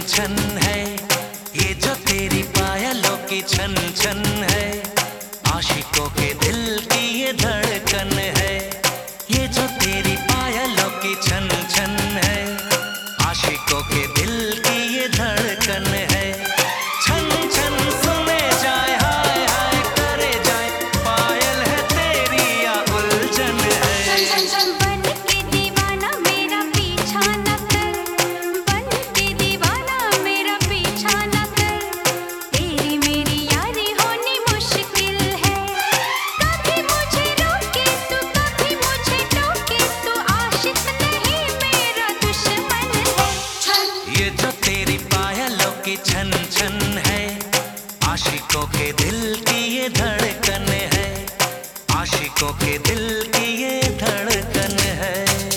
छन है, ये जो तेरी पायलों की छन छन है, आशिकों के दिल की ये धड़कन है। ये जो तेरी पायलों की छन छन है, आशिकों के दिल की ये धड़कन है। छन छन सुने जाए, हाय हाय करे जाए, पायल है तेरी या उलझन है। छन छन छन बन के दीवाना मेरा पीछा न कर, बन के दीवाना मेरा पीछा न कर। तेरी मेरी यारी होनी मुश्किल है, कभी मुझे रोके तू, कभी मुझे टोके तू, आशिक नहीं मेरा दुश्मन है। ये जो तेरी पायलों की छन छन है, आशिकों के दिल की ये धड़कन है, आशिकों के दिल की ये धड़कन है।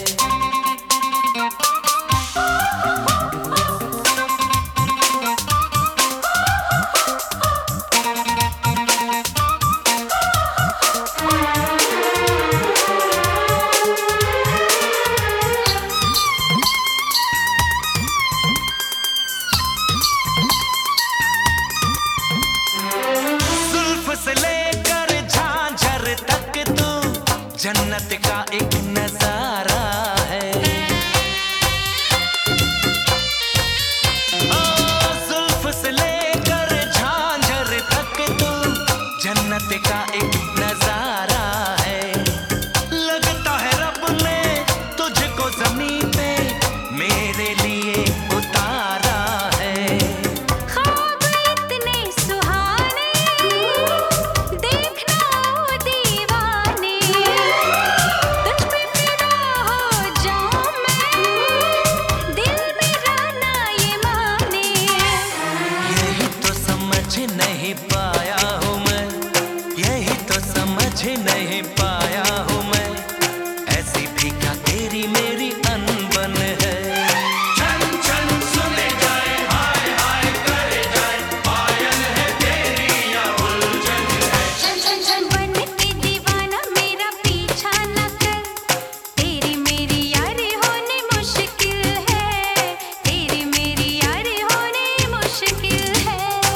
जुल्फ से लेकर झांझर तक तू जन्नत का एक नजारा है। ओ जुल्फ से लेकर झांझर तक तू जन्नत का एक नजारा है। लगता है रब ने तुझको जमीन पे मेरे लिए उतारा है। ख्वाब इतने सुहाने देखना ओ दीवाने, तुझ पे फिदा हो जाऊं मैं, दिल मेरा ना ये माने। यही तो समझ नहीं पाया हूँ मैं, यही तो समझ नहीं पाया हूँ मैं, ऐसी भी क्या तेरी मेरी अनबन है। छन छन सुने जाए, हाय हाय करे जाए, पायल है तेरी या उलझन है। छन छन छन बन के दीवाना मेरा पीछा न कर, तेरी मेरी यारी होनी मुश्किल है, तेरी मेरी यारी होनी मुश्किल है।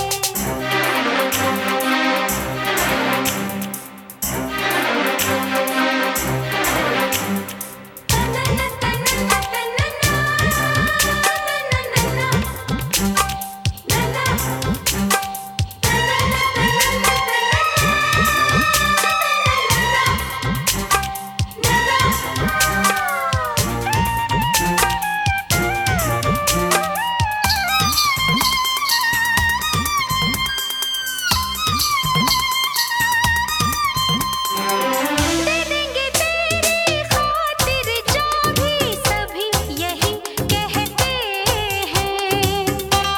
दे देंगे तेरी खातिर जो भी सभी यही कहते हैं।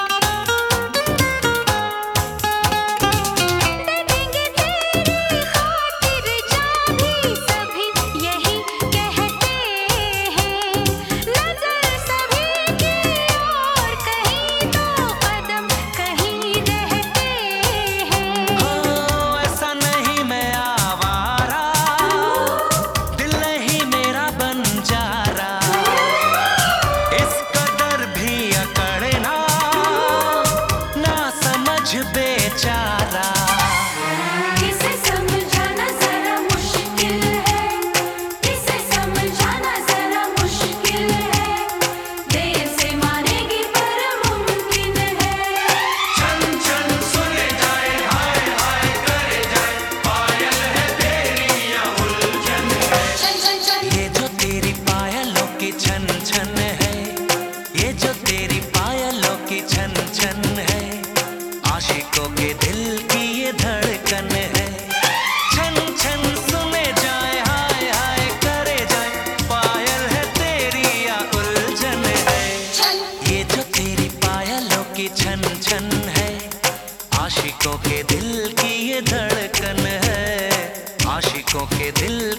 दे देंगे तेरी खातिर जो भी सभी यही कहते हैं। नजर सभी की और कहीं दो कदम कहीं रहते हैं। ओ ऐसा नहीं मैं आवारा, दिल नहीं मेरा बंजारा, इस कदर भी अकड़ना ना समझ बेचारा। इसे समझाना जरा मुश्किल है, इसे समझाना जरा मुश्किल है, देर से मानेगी पर मुमकिन है। छन छन सुने जाए, हाय हाय करे जाए, पायल है तेरी या उलझन है। छन छन छन ये जो तेरी पायलों की छन छन है, ये जो तेरी पायलों की छन छन है, आशिकों के दिल की ये धड़कन है। छन छन सुने जाए, हाय हाय करे जाए, पायल है तेरी या उलझन है। छन ये जो तेरी पायलों की छन छन है, आशिकों के दिल की ये धड़कन है, आशिकों के दिल